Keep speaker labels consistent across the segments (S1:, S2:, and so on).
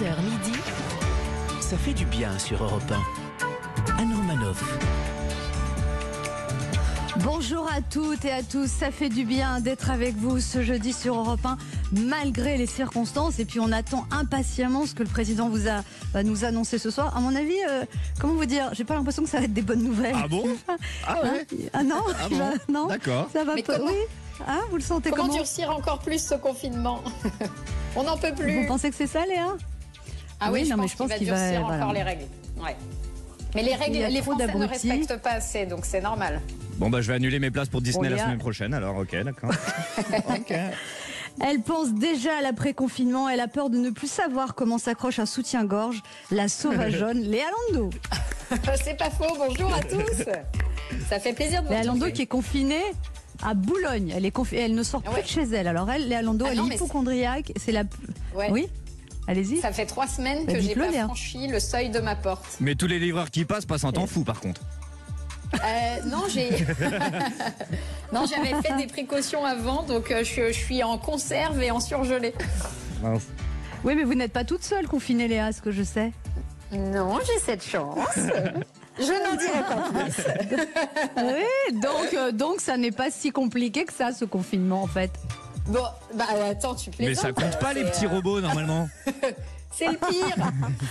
S1: 11h midi, ça fait du bien sur Europe 1. Anne Romanoff.
S2: Bonjour à toutes et à tous, ça fait du bien d'être avec vous ce jeudi sur Europe 1, malgré les circonstances. Et puis on attend impatiemment ce que le président va nous annoncer ce soir. À mon avis, comment vous dire, j'ai pas l'impression que ça va être des bonnes nouvelles.
S3: Ah bon? Ah ouais?
S2: Ah non,
S3: Ah bon?
S2: non.
S3: D'accord.
S2: Ça va pas.
S4: Comment,
S2: oui. Ah, vous le sentez
S4: comment
S2: comment?
S4: durcir encore plus ce confinement? On n'en peut plus.
S2: Vous pensez que c'est ça, Léa?
S4: Ah oui,
S2: non, mais
S4: je pense qu'il va durcir encore les règles. Ouais. Mais les règles, les Français ne respectent pas assez, donc c'est normal.
S3: Bon bah je vais annuler mes places pour Disney
S2: Léa.
S3: la semaine prochaine alors, ok, d'accord. Ok.
S2: Elle pense déjà à l'après-confinement. Elle a peur de ne plus savoir comment s'accroche un soutien-gorge. La sauvageonne Léa Landau.
S4: C'est pas faux, bonjour à tous. Ça fait plaisir de vous
S2: Léa Landau
S4: retrouver.
S2: qui est confinée à Boulogne. Elle ne sort plus de chez elle. Alors elle, Léa Landau, elle
S4: non,
S2: est
S4: mais
S2: hypochondriaque. C'est la...
S4: Ouais.
S2: Oui, allez-y.
S4: Ça fait 3 semaines que j'ai
S2: dites-le,
S4: pas
S2: Léa.
S4: franchi le seuil de ma porte.
S3: Mais tous les livreurs qui passent un temps fou par contre.
S4: Non, non, j'avais fait des précautions avant, donc je suis en conserve et en surgelé.
S2: Oui, mais vous n'êtes pas toute seule confinée, Léa, ce que je sais.
S4: Non, j'ai cette chance. Je n'en dirai pas plus.
S2: Oui, donc ça n'est pas si compliqué que ça, ce confinement, en fait.
S4: Bon, bah attends, tu plaisantes.
S3: Mais ça compte pas les petits robots normalement.
S4: C'est le pire.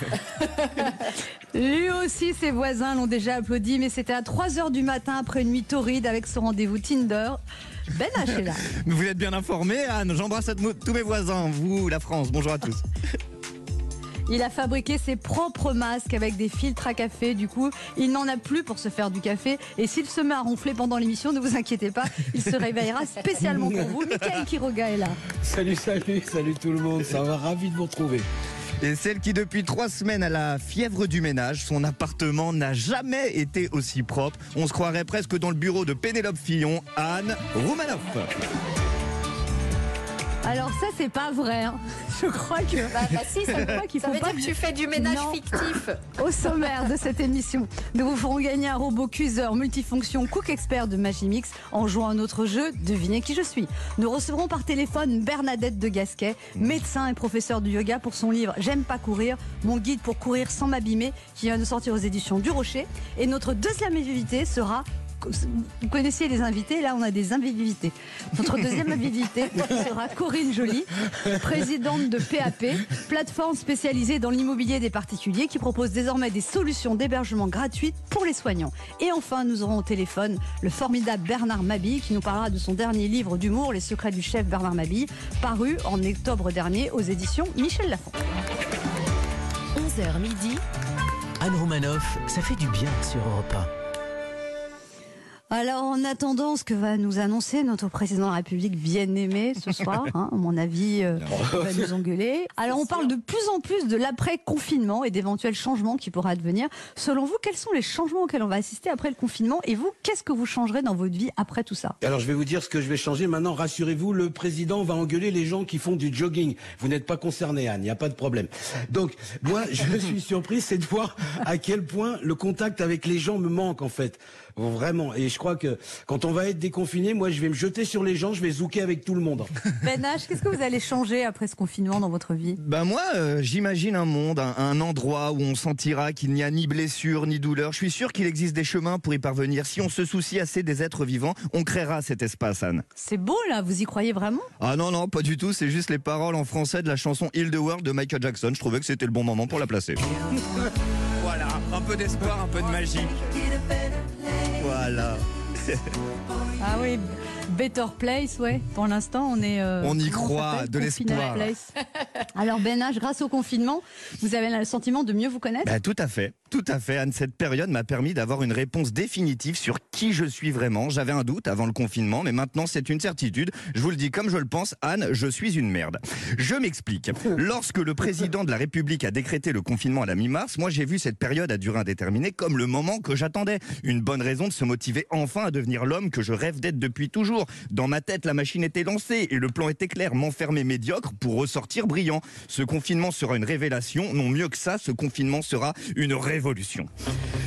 S2: Lui aussi, ses voisins l'ont déjà applaudi, mais c'était à 3h du matin après une nuit torride avec son rendez-vous Tinder. Ben H est là.
S3: Mais vous êtes bien informés, Anne. J'embrasse tous mes voisins, vous, la France. Bonjour à tous.
S2: Il a fabriqué ses propres masques avec des filtres à café. Du coup, il n'en a plus pour se faire du café. Et s'il se met à ronfler pendant l'émission, ne vous inquiétez pas, il se réveillera spécialement pour vous. Mickaël Quiroga est là.
S5: Salut tout le monde, ça va, ravi de vous retrouver.
S3: Et celle qui depuis 3 semaines a la fièvre du ménage, son appartement n'a jamais été aussi propre. On se croirait presque dans le bureau de Pénélope Fillon, Anne Romanoff.
S2: Alors ça, c'est pas vrai. Hein. Je crois que...
S4: Bah si, ça,
S2: qu'il
S4: ça
S2: faut
S4: veut
S2: pas
S4: dire que tu fais du ménage
S2: Non.
S4: fictif.
S2: Au sommaire de cette émission, nous vous ferons gagner un robot cuiseur multifonction Cook Expert de Magimix en jouant à notre jeu Devinez qui je suis. Nous recevrons par téléphone Bernadette de Gasquet, médecin et professeur de yoga, pour son livre J'aime pas courir, mon guide pour courir sans m'abîmer, qui vient de sortir aux éditions du Rocher. Et notre deuxième invité sera... Vous connaissiez les invités, là on a des invités. Notre deuxième invitée sera Corinne Joly, présidente de PAP, plateforme spécialisée dans l'immobilier des particuliers qui propose désormais des solutions d'hébergement gratuites pour les soignants. Et enfin, nous aurons au téléphone le formidable Bernard Mabille qui nous parlera de son dernier livre d'humour, Les secrets du chef Bernard Mabille, paru en octobre dernier aux éditions Michel Lafon.
S1: 11h midi, Anne Romanoff, ça fait du bien sur Europe 1.
S2: Alors, en attendant ce que va nous annoncer notre président de la République bien-aimé ce soir, à mon avis, il va nous engueuler. Alors, on parle de plus en plus de l'après-confinement et d'éventuels changements qui pourraient advenir. Selon vous, quels sont les changements auxquels on va assister après le confinement? Et vous, qu'est-ce que vous changerez dans votre vie après tout ça?
S5: Alors je vais vous dire ce que je vais changer maintenant, rassurez-vous, le président va engueuler les gens qui font du jogging. Vous n'êtes pas concerné, Anne, il n'y a pas de problème. Donc, moi, je suis surpris, c'est de voir à quel point le contact avec les gens me manque en fait. Vraiment, et je crois que quand on va être déconfiné, moi je vais me jeter sur les gens, je vais zouker avec tout le monde.
S2: Ben H, qu'est-ce que vous allez changer après ce confinement dans votre vie?
S3: Ben moi, j'imagine un monde, un endroit où on sentira qu'il n'y a ni blessure ni douleur. Je suis sûr qu'il existe des chemins pour y parvenir. Si on se soucie assez des êtres vivants, on créera cet espace, Anne.
S2: C'est beau là, vous y croyez vraiment?
S3: Ah non, pas du tout. C'est juste les paroles en français de la chanson Heal the World de Michael Jackson. Je trouvais que c'était le bon moment pour la placer. Voilà, un peu d'espoir, un peu de magie. Voilà.
S2: Ah oui, Better Place, ouais. Pour l'instant, on est...
S3: On y
S2: comment ça
S3: croit,
S2: s'appelle?
S3: de
S2: Confiné
S3: l'espoir.
S2: Place. Alors Ben H, grâce au confinement, vous avez le sentiment de mieux vous connaître?
S3: Bah, tout à fait, Anne. Cette période m'a permis d'avoir une réponse définitive sur qui je suis vraiment. J'avais un doute avant le confinement, mais maintenant c'est une certitude. Je vous le dis comme je le pense, Anne, je suis une merde. Je m'explique. Lorsque le président de la République a décrété le confinement à la mi-mars, moi j'ai vu cette période à durée indéterminée comme le moment que j'attendais. Une bonne raison de se motiver enfin à devenir l'homme que je rêve d'être depuis toujours. Dans ma tête, la machine était lancée et le plan était clair, m'enfermer médiocre pour ressortir brillant. Ce confinement sera une révélation, non mieux que ça, ce confinement sera une révolution.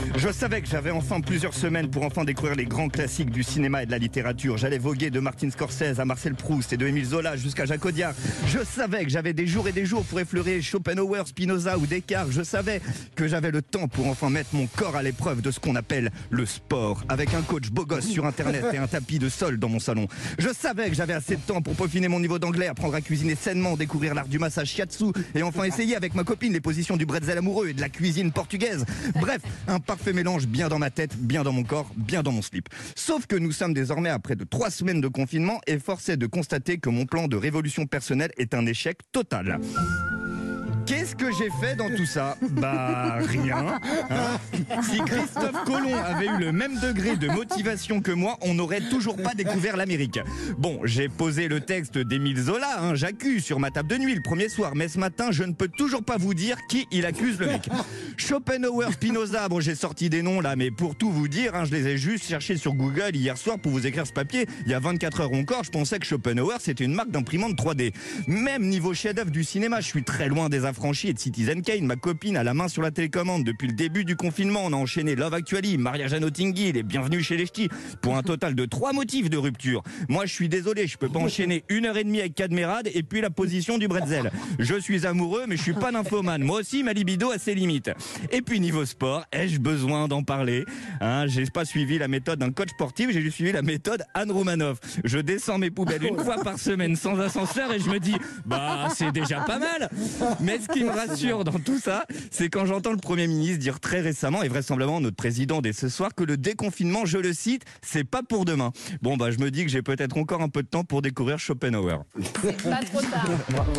S3: Je savais que j'avais enfin plusieurs semaines pour enfin découvrir les grands classiques du cinéma et de la littérature. J'allais voguer de Martin Scorsese à Marcel Proust et de Émile Zola jusqu'à Jacques Audiard. Je savais que j'avais des jours et des jours pour effleurer Schopenhauer, Spinoza ou Descartes. Je savais que j'avais le temps pour enfin mettre mon corps à l'épreuve de ce qu'on appelle le sport, avec un coach beau gosse sur internet et un tapis de sol dans mon salon. Je savais que j'avais assez de temps pour peaufiner mon niveau d'anglais, apprendre à cuisiner sainement, découvrir l'art du massage shiatsu et enfin essayer avec ma copine les positions du bretzel amoureux et de la cuisine portugaise. Bref, un parfait mélange bien dans ma tête, bien dans mon corps, bien dans mon slip. Sauf que nous sommes désormais à près de 3 semaines de confinement et force est de constater que mon plan de révolution personnelle est un échec total. Qu'est-ce que j'ai fait dans tout ça? Bah rien. Hein, si Christophe Colomb avait eu le même degré de motivation que moi, on n'aurait toujours pas découvert l'Amérique. Bon, j'ai posé le texte d'Émile Zola, j'accuse sur ma table de nuit le premier soir, mais ce matin, je ne peux toujours pas vous dire qui il accuse le mec. Schopenhauer, Spinoza, bon j'ai sorti des noms là, mais pour tout vous dire, je les ai juste cherchés sur Google hier soir pour vous écrire ce papier. Il y a 24 heures encore, je pensais que Schopenhauer c'était une marque d'imprimante 3D. Même niveau chef-d'œuvre du cinéma, je suis très loin des affranchis et de Citizen Kane. Ma copine a la main sur la télécommande depuis le début du confinement. On a enchaîné Love Actually, mariage à Notting Hill et Bienvenue chez les Ch'tis pour un total de 3 motifs de rupture. Moi je suis désolé, je peux pas enchaîner 1h30 avec Cadmerade et puis la position du bretzel. Je suis amoureux mais je suis pas nymphomane. Moi aussi ma libido a ses limites. Et puis niveau sport, ai-je besoin d'en parler? J'ai pas suivi la méthode d'un coach sportif, j'ai juste suivi la méthode Anne Romanoff. Je descends mes poubelles une fois par semaine sans ascenseur et je me dis bah c'est déjà pas mal. Mais ce qui me rassure dans tout ça, c'est quand j'entends le Premier ministre dire très récemment et vraisemblablement notre président dès ce soir que le déconfinement, je le cite, c'est pas pour demain. Bon bah je me dis que j'ai peut-être encore un peu de temps pour découvrir Schopenhauer.
S4: C'est pas trop tard.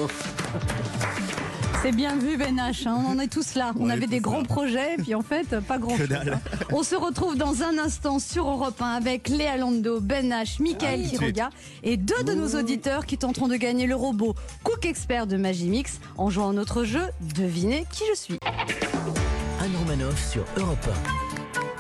S2: C'est bien vu Ben H, on en est tous là. On avait des grands projets, puis en fait, pas grand-chose. On se retrouve dans un instant sur Europe 1 avec Léa Lando, Ben H, Mickaël Quiroga et 2 de nos auditeurs qui tenteront de gagner le robot Cook Expert de Magimix en jouant à notre jeu Devinez qui je suis.
S1: Anne Romanoff sur Europe 1.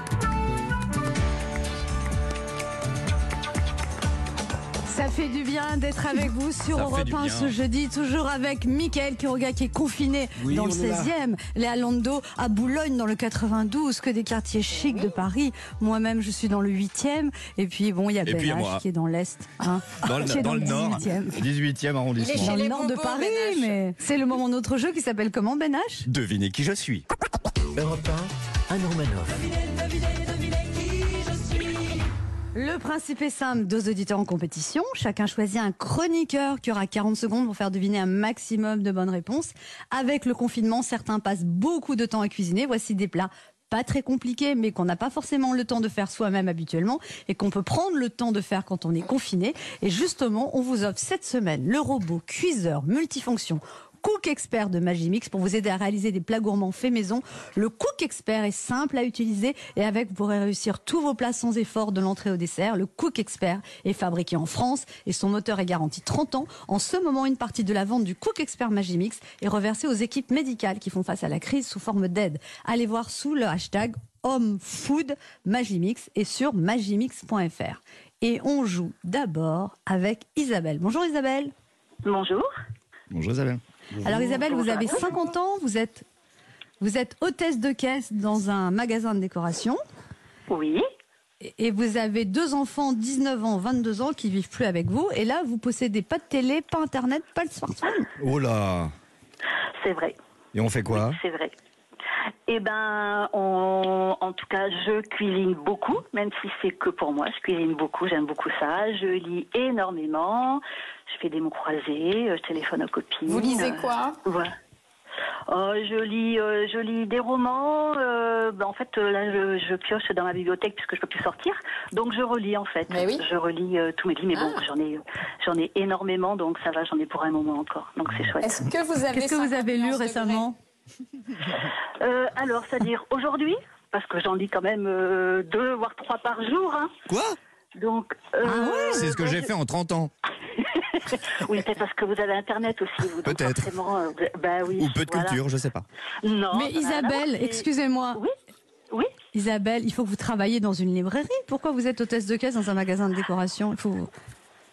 S2: Ça fait du bien d'être avec vous sur Europe 1 ce jeudi, toujours avec Mickaël Quiroga qui est confiné dans le 16e, Léa Lando à Boulogne dans le 92, que des quartiers chics de Paris. Moi-même, je suis dans le 8e. Et puis, bon, il y a Ben H qui est dans l'Est.
S3: Dans le Nord, 18e arrondissement.
S2: Dans le Nord de Paris, mais c'est le moment de notre jeu qui s'appelle comment, Ben H?
S3: Devinez qui je suis.
S1: Europe 1, Anne Romanoff.
S2: Le principe est simple, 2 auditeurs en compétition. Chacun choisit un chroniqueur qui aura 40 secondes pour faire deviner un maximum de bonnes réponses. Avec le confinement, certains passent beaucoup de temps à cuisiner. Voici des plats pas très compliqués, mais qu'on n'a pas forcément le temps de faire soi-même habituellement et qu'on peut prendre le temps de faire quand on est confiné. Et justement, on vous offre cette semaine le robot cuiseur multifonction Cook Expert de Magimix pour vous aider à réaliser des plats gourmands faits maison. Le Cook Expert est simple à utiliser et avec vous pourrez réussir tous vos plats sans effort de l'entrée au dessert. Le Cook Expert est fabriqué en France et son moteur est garanti 30 ans. En ce moment, une partie de la vente du Cook Expert Magimix est reversée aux équipes médicales qui font face à la crise sous forme d'aide. Allez voir sous le hashtag HomeFood Magimix et sur magimix.fr. Et on joue d'abord avec Isabelle. Bonjour Isabelle.
S6: Bonjour.
S3: Bonjour Isabelle.
S2: Alors Isabelle, vous avez 50 ans, vous êtes hôtesse de caisse dans un magasin de décoration.
S6: Oui.
S2: Et vous avez 2 enfants, 19 ans, 22 ans, qui vivent plus avec vous. Et là, vous possédez pas de télé, pas internet, pas de smartphone.
S3: Oh là.
S6: C'est vrai.
S3: Et on fait quoi?
S6: C'est vrai. Eh ben, en tout cas, je cuisine beaucoup, même si c'est que pour moi. Je cuisine beaucoup, j'aime beaucoup ça. Je lis énormément. Je fais des mots croisés, je téléphone aux copines.
S4: Vous lisez quoi?
S6: Voilà. Je lis des romans. En fait, là, je pioche dans ma bibliothèque puisque je peux plus sortir. Donc, je relis en fait.
S4: Mais oui.
S6: Je relis tous mes livres. Mais bon, j'en ai énormément, donc ça va, j'en ai pour un moment encore. Donc, c'est chouette.
S4: Qu'est-ce que vous avez
S2: lu récemment?
S6: Alors, c'est-à-dire aujourd'hui, parce que j'en lis quand même 2 voire 3 par jour. Hein.
S3: Quoi?
S6: Donc,
S3: c'est ce que j'ai fait en 30 ans.
S6: Oui, peut-être parce que vous avez Internet aussi. Vous,
S3: peut-être.
S6: Oui,
S3: ou peu de culture, je sais pas.
S6: Non.
S2: Mais Isabelle, excusez-moi.
S6: Oui.
S2: Isabelle, il faut que vous travailliez dans une librairie. Pourquoi vous êtes hôtesse de caisse dans un magasin de décoration?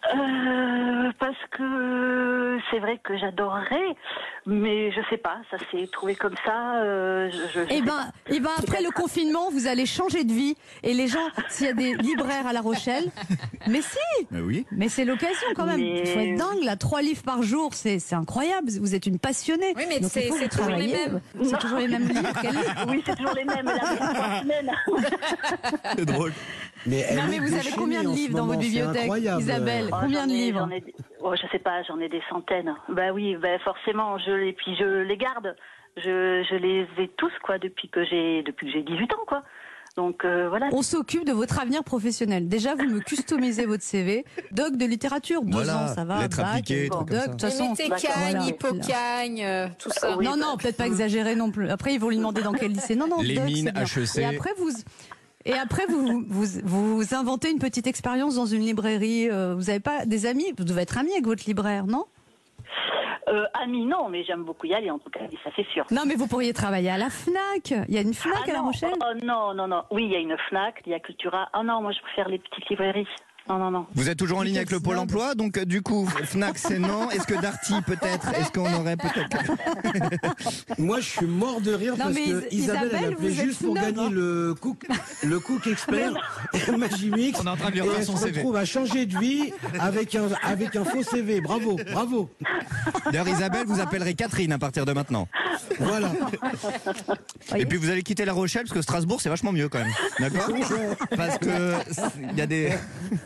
S6: Parce que c'est vrai que j'adorerais, mais je sais pas, ça s'est trouvé comme ça.
S2: Eh ben, après le confinement, vous allez changer de vie. Et les gens, s'il y a des libraires à La Rochelle, mais si,
S3: Oui.
S2: mais c'est l'occasion quand même. Il faut être dingue, là, 3 livres par jour, c'est incroyable. Vous êtes une passionnée.
S4: Oui, mais
S2: Donc, il
S4: c'est
S2: faut que vous
S4: toujours les
S2: travailliez.
S4: mêmes.
S2: C'est toujours les mêmes livres. Quels livres
S6: Oui, c'est toujours les mêmes. La semaine.
S3: C'est drôle.
S5: Mais, elle
S2: Non, mais
S5: est
S2: vous avez
S5: déchaînée
S2: combien de
S5: en ce
S2: livres dans
S5: moment,
S2: votre
S5: c'est
S2: bibliothèque,
S5: incroyable.
S2: Isabelle?
S6: Oh,
S2: Combien de livres?
S6: Je sais pas, j'en ai des centaines. Bah oui, bah forcément, et puis je les garde. Je les ai tous, quoi, depuis que j'ai 18 ans, quoi. Donc voilà.
S2: On s'occupe de votre avenir professionnel. Déjà, vous me customisez votre CV. Doc de littérature, 2
S3: Voilà,
S2: ans, ça va.
S3: lettres
S2: bac,
S3: appliquées,
S2: bon,
S3: trucs comme
S2: doc,
S3: ça.
S2: de toute
S4: Mais
S2: façon.
S4: mettez
S6: D'accord,
S4: Cagne,
S2: voilà.
S4: Hypocagne, tout ça.
S6: Oui,
S2: Non, non, peut-être pas exagérer non plus. Après, ils vont lui demander dans quel lycée. Non, non,
S3: Les
S2: doc,
S3: mines,
S2: c'est bien.
S3: HEC.
S2: Et après, vous inventez une petite expérience dans une librairie. Vous n'avez pas des amis? Vous devez être amis avec votre libraire, non?
S6: Amis, non, mais j'aime beaucoup y aller, en tout cas, ça c'est sûr.
S2: Non, mais vous pourriez travailler à la FNAC. Il y a une FNAC à La
S6: non.
S2: Rochelle?
S6: Oh, non. Oui, il y a une FNAC, il y a Cultura. Oh non, moi je préfère les petites librairies. Non.
S3: Vous êtes toujours en ligne avec le Pôle
S2: Snob.
S3: emploi, donc du coup, Fnac c'est non. Est-ce que Darty peut-être? Est-ce qu'on aurait peut-être?
S5: Moi, je suis mort de rire
S2: Non,
S5: parce
S2: mais
S5: que Isabelle, elle
S2: Isabelle,
S5: appelait
S2: vous êtes
S5: juste pour
S2: snob,
S5: gagner
S2: hein.
S5: le Cook Expert et Magimix.
S3: On est en train de lui
S5: Et
S3: refaire
S5: elle
S3: son
S5: se
S3: CV.
S5: retrouve à changer de vie avec un faux CV. Bravo.
S3: D'ailleurs, Isabelle, vous appellerez Catherine à partir de maintenant.
S5: Voilà.
S3: Et puis vous allez quitter La Rochelle parce que Strasbourg c'est vachement mieux quand même. D'accord? Parce que il y a des.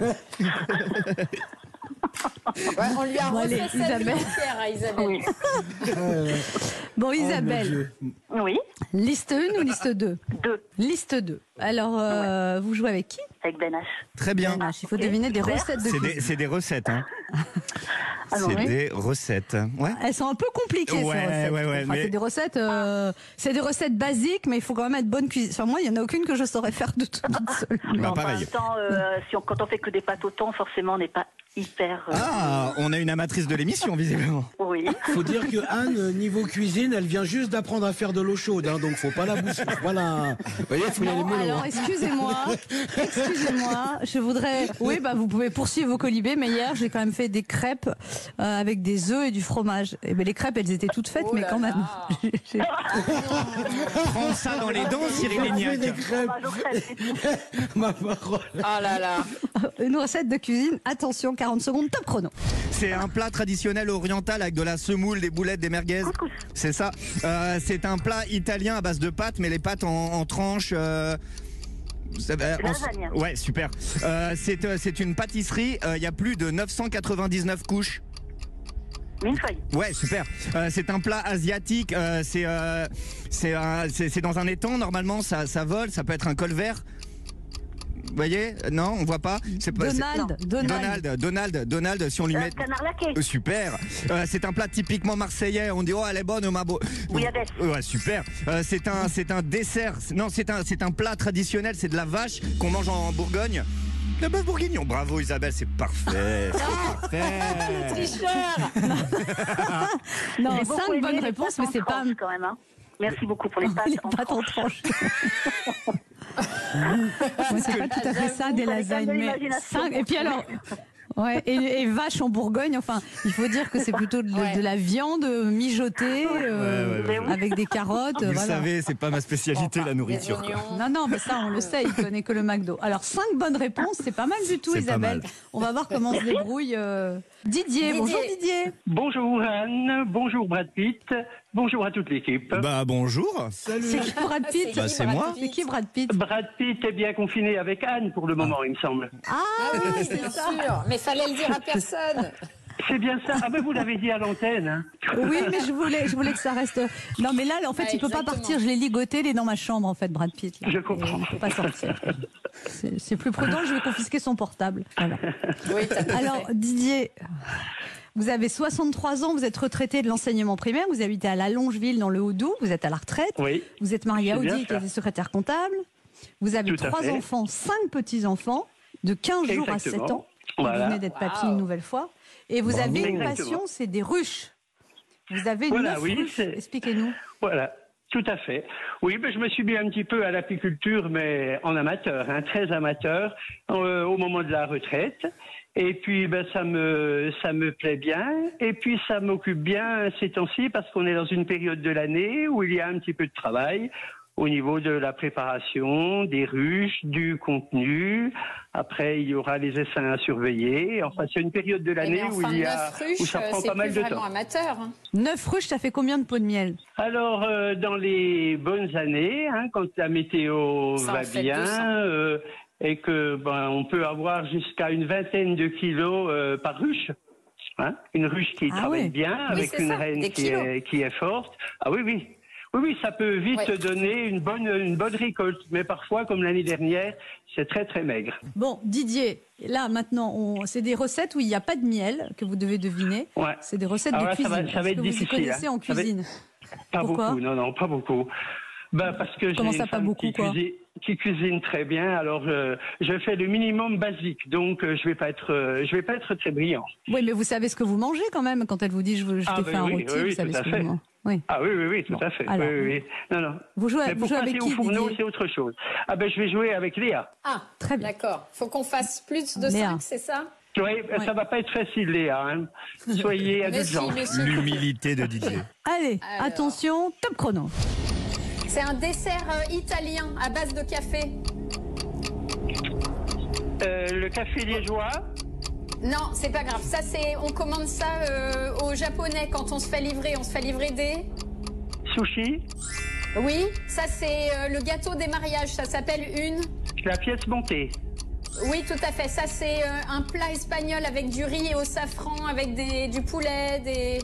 S4: Ouais, on lui a
S2: Bon, allez,
S4: refait sa
S2: Isabelle.
S4: vie à Isabelle.
S6: Oui.
S2: Bon,
S5: Oh, mon
S2: Isabelle,
S5: Dieu.
S6: Oui,
S2: liste 1 ou liste 2?
S6: 2,
S2: Liste 2. Alors, vous jouez avec qui?
S6: avec Ben H.
S3: Très bien.
S2: Ah, il faut deviner des
S6: super.
S2: recettes de
S3: C'est
S2: cuisine.
S3: des recettes, hein.
S6: Ah non,
S3: C'est
S6: oui.
S3: des recettes. Ouais.
S2: Elles sont un peu compliquées, ces
S3: Ouais,
S2: recettes.
S3: ouais,
S2: Enfin,
S3: mais-
S2: c'est des recettes basiques, mais il faut quand même être bonne cuisine. Enfin, moi, il n'y en a aucune que je saurais faire de toute seule.
S3: Bah,
S6: En
S3: pareil.
S6: même temps, quand on fait que des pâtes au thon, forcément, on n'est pas hyper.
S3: Ah, on a une amatrice de l'émission visiblement.
S6: Oui.
S5: Faut dire que Anne, niveau cuisine, elle vient juste d'apprendre à faire de l'eau chaude, hein, donc faut pas la bousser. Voilà. Vous voyez, faut y aller mollo.
S2: Alors, excusez-moi, je voudrais... Oui, bah, vous pouvez poursuivre vos colibés, mais hier, j'ai quand même fait des crêpes avec des œufs et du fromage. Et ben, les crêpes, elles étaient toutes faites,
S4: Oh
S2: mais
S4: là
S2: quand même.
S4: là.
S2: J'ai-
S3: Prends ça dans les dents, Cyril
S5: Elle fait des
S3: Lignac.
S5: crêpes. Ma parole.
S4: Oh là là.
S2: Une recette de cuisine, attention, 40 secondes, top chrono.
S3: C'est un plat traditionnel oriental avec de la semoule, des boulettes, des merguez. C'est ça. C'est un plat italien à base de pâtes, mais les pâtes en tranches.
S6: Lasagne.
S3: Ouais, super. C'est une pâtisserie. Il y a plus de 999 couches.
S6: Millefeuille.
S3: Ouais, super. C'est un plat asiatique. C'est dans un étang. Normalement, ça vole. Ça peut être un col vert. Vous voyez? Non, on voit pas. C'est pas. Donald. Si on lui met.
S6: Canard laqué.
S3: Super. C'est un plat typiquement marseillais. On dit oh elle est bonne, ma beau.
S6: Bouillabaisse.
S3: Ouais, super. C'est un dessert. Non, c'est un plat traditionnel. C'est de la vache qu'on mange en Bourgogne. Le bœuf bourguignon. Bravo Isabelle, c'est parfait. C'est parfait.
S4: Tricheur.
S2: Non,
S6: J'ai beaucoup
S2: 5
S6: aimé
S2: bonnes
S6: les
S2: réponses,
S6: pâtes
S2: mais
S6: en
S2: c'est pas...
S6: tranches, quand même. Hein. Merci beaucoup pour les pâtes
S2: Les
S6: en
S2: pâtes en
S6: tranches.
S2: tranches. Moi, c'est pas tout à fait ça, des lasagnes.
S6: de
S2: Mais
S6: l'imagination.
S2: et puis alors, ouais, et vache en Bourgogne, enfin, il faut dire que c'est plutôt de la viande mijotée
S3: ouais.
S2: avec des carottes.
S3: Vous
S2: voilà.
S3: savez, c'est pas ma spécialité la nourriture.
S4: Des oignons.
S2: Non, mais ça, on le sait, il connaît que le McDo. Alors, 5 bonnes réponses, c'est pas mal du tout,
S3: C'est pas
S2: Isabelle.
S3: mal.
S2: On va voir comment se débrouille Didier. Bonjour Didier.
S7: Bonjour Anne, bonjour Brad Pitt, bonjour à toute l'équipe.
S3: Bah bonjour.
S2: C'est qui Brad Pitt
S3: Bah, c'est moi.
S2: C'est qui Brad Pitt?
S7: Brad Pitt est bien confiné avec Anne pour le moment, il me semble.
S2: Ah
S4: Ah oui, bien sûr. Mais fallait le dire à personne.
S7: C'est bien ça. Ah ben vous l'avez dit à l'antenne. Hein.
S2: oui, mais je voulais que ça reste. Non, mais là, en fait,
S4: Ouais,
S2: il peut pas
S4: exactement.
S2: partir. Je l'ai ligoté, il est dans ma chambre, en fait, Brad Pitt. Là.
S7: Je comprends.
S2: Et il peut pas sortir. C'est plus prudent. Je vais confisquer son portable. Voilà.
S4: Oui, t'as tout
S2: Alors,
S4: fait.
S2: Didier, vous avez 63 ans. Vous êtes retraité de l'enseignement primaire. Vous habitez à la Longeville, dans le Haut-Doubs. Vous êtes à la retraite.
S7: Oui.
S2: Vous êtes marié à
S7: C'est bien
S2: Audi, qui
S7: ça.
S2: est secrétaire comptable. Vous avez
S7: Tout à
S2: 3
S7: fait.
S2: enfants, 5 petits-enfants, de 15 jours à 7
S7: Exactement.
S2: ans. Vous
S7: Voilà.
S2: venez d'être papy une nouvelle fois. Et vous avez une
S7: Exactement.
S2: passion, c'est des ruches. Vous avez
S7: Voilà,
S2: 9
S7: oui,
S2: ruches.
S7: c'est-
S2: Expliquez-nous.
S7: Voilà. Tout à fait. Oui, ben, je me suis mis un petit peu à l'apiculture, mais en amateur, hein, très amateur, au moment de la retraite. Et puis ça me plaît bien. Et puis ça m'occupe bien ces temps-ci parce qu'on est dans une période de l'année où il y a un petit peu de travail au niveau de la préparation, des ruches, du contenu. Après, il y aura les essaims à surveiller. Enfin, c'est une période de l'année où ça prend pas mal de temps.
S4: C'est vraiment amateur. Hein.
S2: 9 ruches, ça fait combien de pots de miel?
S7: Alors, dans les bonnes années, quand la météo va bien, et que on peut avoir jusqu'à une vingtaine de kilos par ruche. Une ruche qui travaille bien, avec une reine qui est forte. Ah oui. Oui, ça peut vite donner une bonne récolte. Mais parfois, comme l'année dernière, c'est très très maigre.
S2: Bon, Didier, là maintenant, c'est des recettes où il n'y a pas de miel que vous devez deviner. Ouais. C'est des recettes de cuisine.
S7: Ça va être difficile.
S2: Vous connaissez en cuisine?
S7: Pas beaucoup, non, pas beaucoup. Parce que j'ai une femme qui cuisine très bien, alors je fais le minimum basique, donc je vais pas être très brillant.
S2: Oui, mais vous savez ce que vous mangez quand même quand elle vous dit je t'ai fait un rôti, vous savez ce que vous mangez. Oui.
S7: Ah oui, tout à fait. Alors, oui. Non.
S2: Vous jouez avec qui,
S7: au fourneau, c'est autre chose. Je vais jouer avec Léa.
S4: Ah, très bien. D'accord. Faut qu'on fasse plus de 5, c'est ça?
S7: Oui, ça va pas être facile, Léa. Soyez indulgents.
S3: L'humilité de Didier.
S2: Allez, attention, top chrono.
S4: C'est un dessert italien à base de café.
S7: Le café liégeois?
S4: Non, c'est pas grave. Ça, on commande ça aux Japonais quand on se fait livrer des...
S7: Sushi?
S4: Oui, ça c'est le gâteau des mariages. Ça s'appelle une...
S7: La pièce montée.
S4: Oui, tout à fait. Ça, c'est un plat espagnol avec du riz et au safran, avec du poulet, des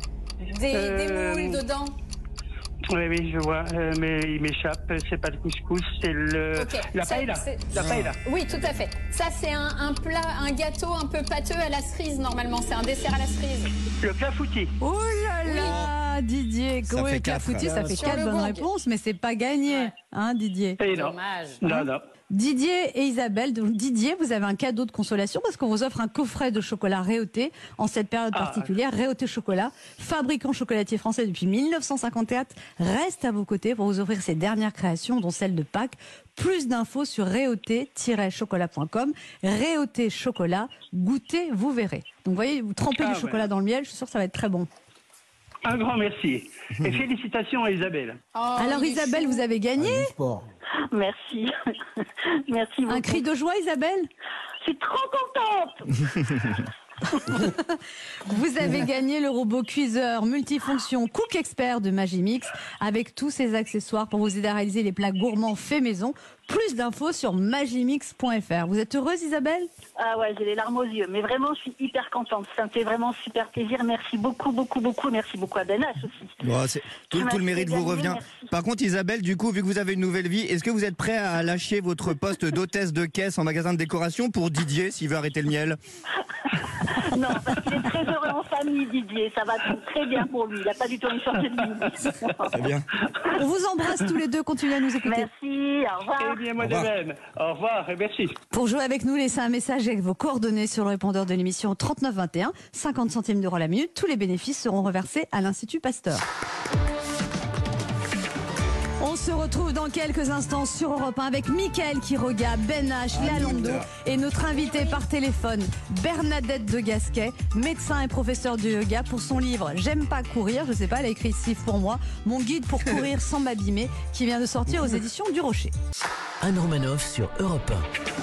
S4: moules dedans.
S7: Oui, je vois, mais il m'échappe. C'est pas le couscous, c'est la paella. La paella.
S4: Oui, tout à fait. Ça, c'est un plat, un gâteau un peu pâteux à la cerise, normalement. C'est un dessert à la cerise.
S7: Le clafoutis.
S2: Oh là là, Didier.
S3: Ça fait 4.
S2: Clafoutis, ça fait 4 bonnes réponses, mais c'est pas gagné, Didier.
S4: Dommage.
S7: Non.
S2: Didier et Isabelle, donc Didier, vous avez un cadeau de consolation parce qu'on vous offre un coffret de chocolat Réauté en cette période particulière. Réauté Chocolat, fabricant chocolatier français depuis 1954, reste à vos côtés pour vous offrir ses dernières créations, dont celle de Pâques. Plus d'infos sur réauté-chocolat.com. Réauté Chocolat, goûtez, vous verrez. Donc vous voyez, vous trempez du chocolat dans le miel, je suis sûre que ça va être très bon.
S7: Un grand merci. Et félicitations à Isabelle.
S2: Alors Isabelle, vous avez gagné.
S6: Merci. Merci beaucoup.
S2: Un cri de joie, Isabelle?
S6: Je suis trop contente.
S2: Vous avez gagné le robot cuiseur multifonction Cook Expert de Magimix avec tous ses accessoires pour vous aider à réaliser les plats gourmands faits maison. Plus d'infos sur magimix.fr. Vous êtes heureuse, Isabelle?
S6: Ah ouais, j'ai les larmes aux yeux. Mais vraiment, je suis hyper contente. Ça me fait vraiment super plaisir. Merci beaucoup. Merci beaucoup à Ben H aussi.
S3: Bon, tout le mérite vous revient. Merci. Par contre, Isabelle, du coup, vu que vous avez une nouvelle vie, est-ce que vous êtes prêt à lâcher votre poste d'hôtesse de caisse en magasin de décoration pour Didier, s'il veut arrêter le miel?
S6: Non, parce qu'il est très heureux en famille, Didier. Ça va très bien pour lui. Il n'a pas du tout envie de changer de vie.
S3: Très bien.
S2: On vous embrasse tous les deux. Continuez à nous écouter.
S6: Merci. Au revoir.
S7: Eh bien, moi de même. Au revoir et merci.
S2: Pour jouer avec nous, laissez un message avec vos coordonnées sur le répondeur de l'émission 3921. 50 centimes d'euros la minute. Tous les bénéfices seront reversés à l'Institut Pasteur. On se retrouve dans quelques instants sur Europe 1 avec Mickaël Quiroga, Ben H, Lalando et notre invité par téléphone, Bernadette de Gasquet, médecin et professeur de yoga, pour son livre J'aime pas courir, je sais pas, elle a écrit ici pour moi, mon guide pour courir sans m'abîmer, qui vient de sortir aux éditions du Rocher.
S1: Anne Romanoff sur Europe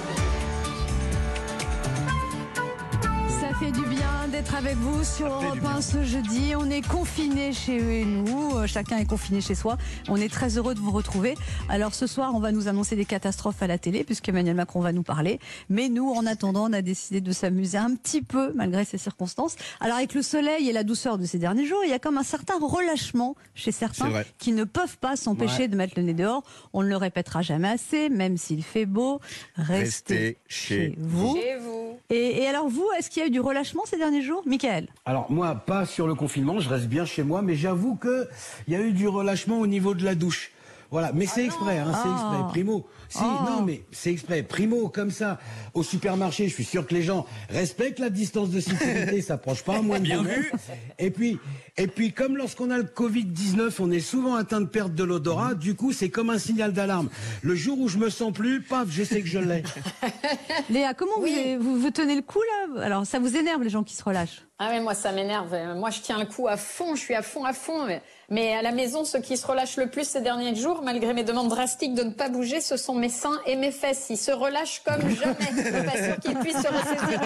S1: 1.
S2: Ça fait du bien d'être avec vous sur Europe 1 ce jeudi. On est confinés chez nous, chacun est confiné chez soi. On est très heureux de vous retrouver. Alors ce soir, on va nous annoncer des catastrophes à la télé, puisqu'Emmanuel Macron va nous parler. Mais nous, en attendant, on a décidé de s'amuser un petit peu, malgré ces circonstances. Alors avec le soleil et la douceur de ces derniers jours, il y a comme un certain relâchement chez certains qui ne peuvent pas s'empêcher de mettre le nez dehors. On ne le répétera jamais assez, même s'il fait beau, restez chez vous. Et alors vous, est-ce qu'il y a eu du relâchement ces derniers jours, Mickaël?
S5: Alors moi, pas sur le confinement, je reste bien chez moi, mais j'avoue qu'il y a eu du relâchement au niveau de la douche. Voilà, mais c'est exprès, hein, c'est exprès. Primo, si, non, mais c'est exprès. Primo, comme ça, au supermarché, je suis sûr que les gens respectent la distance de sécurité, s'approchent pas à moins de 2 mètres. Et puis, comme lorsqu'on a le Covid-19, on est souvent atteint de perte de l'odorat, du coup, c'est comme un signal d'alarme. Le jour où je me sens plus, paf, je sais que je l'ai.
S2: Léa, comment vous tenez le coup là? Alors, ça vous énerve les gens qui se relâchent?
S4: Ah oui, moi ça m'énerve. Moi je tiens le coup à fond, je suis à fond. Mais à la maison, ceux qui se relâchent le plus ces derniers jours, malgré mes demandes drastiques de ne pas bouger, ce sont mes seins et mes fesses. Ils se relâchent comme jamais. Je suis pas sûre qu'ils puissent se ressaisir